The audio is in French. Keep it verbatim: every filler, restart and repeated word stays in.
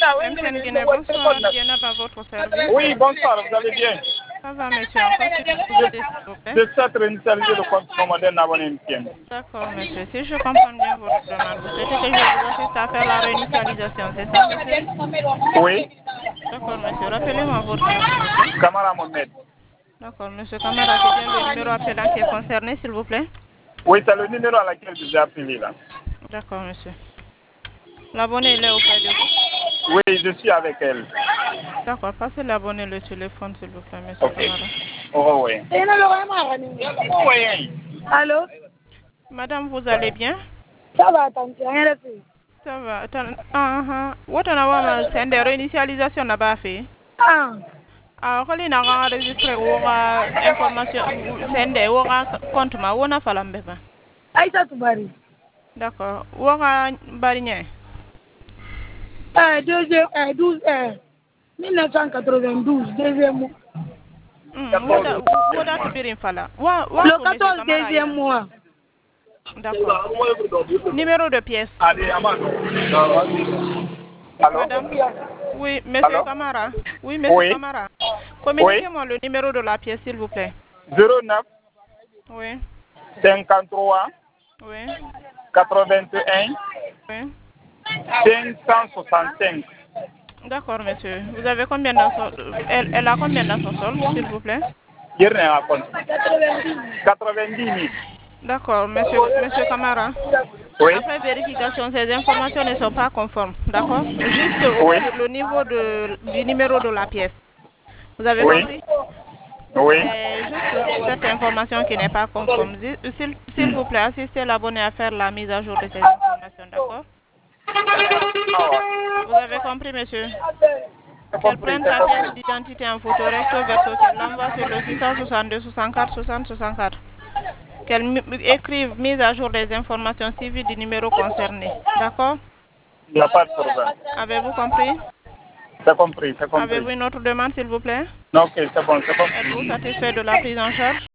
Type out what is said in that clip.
M C N Guinée, bonsoir, Diana à votre service. Oui, bonsoir, vous allez bien? Ça va, monsieur, encore si vous aider, s'il vous plaît. Je souhaite réinitialiser le compte moderne avant M T N. D'accord, monsieur. Si je comprends bien votre demande, vous souhaitez que je vous assiste à faire la réinitialisation, c'est ça, monsieur? Oui. D'accord, monsieur. Rappelez-moi votre nom, s'il vous plaît. Camara Mohamed. D'accord, monsieur Camara, c'est bien le numéro appelant qui est concerné, s'il vous plaît? Oui, c'est le numéro à laquelle je vous ai appelé là. D'accord, monsieur. L'abonné, il est auprès de vous? Oui, je suis avec elle. D'accord, passez l'abonné le téléphone, s'il vous plaît, monsieur Okay. Camara. Oh, oui. Allô? Madame, vous allez bien? Ça va, tante, rien de fait. Ça va. Attends, ah, ah. What on a fait des réinitialisation là-bas fait? Ah, Ah, quand il a enregistré ou information, c'est des ou compte ma ou na falambe ba. Aïssa Toubari. D'accord. Ou a baligné. Euh, deuxième, euh, douze, euh, mille neuf cent quatre-vingt-douze, deuxième mois. Hmm, woda woda tibirin fala. Wa wa Le quatorze, deuxième mois. D'accord. Numéro de pièce. Allez, Amado. Allô? Madame? Oui, monsieur Allô? Camara. Oui, monsieur Oui. Camara. Communiquez-moi le numéro de la pièce, s'il vous plaît. zéro neuf Oui. cinquante-trois Oui. quatre-vingt-un Oui. cinq cent soixante-cinq. D'accord, monsieur. Vous avez combien dans son... Elle, elle a combien dans son sol, s'il vous plaît? Je n'ai pas compte. quatre-vingt-dix mille. D'accord, monsieur, monsieur Camara. Oui. Après vérification, ces informations ne sont pas conformes. D'accord? Juste Oui. sur le niveau de, du numéro de la pièce. Vous avez Oui. compris? Oui. C'est juste cette information qui n'est pas conforme. S'il s'il vous plaît, assistez l'abonné à faire la mise à jour de ces informations. D'accord? Vous avez compris, monsieur? Qu'elle prenne sa pièce d'identité en photo recto verso, qu'elle l'envoie sur le six cent soixante-deux soixante-quatre soixante soixante-quatre. Qu'elle écrive mise à jour des informations civiles du numéro concerné. D'accord? Il n'y a pas de problème. Avez-vous compris? C'est compris, c'est compris. Avez-vous une autre demande, s'il vous plaît? Non, ok, c'est bon, c'est bon. Êtes-vous satisfait de la prise en charge?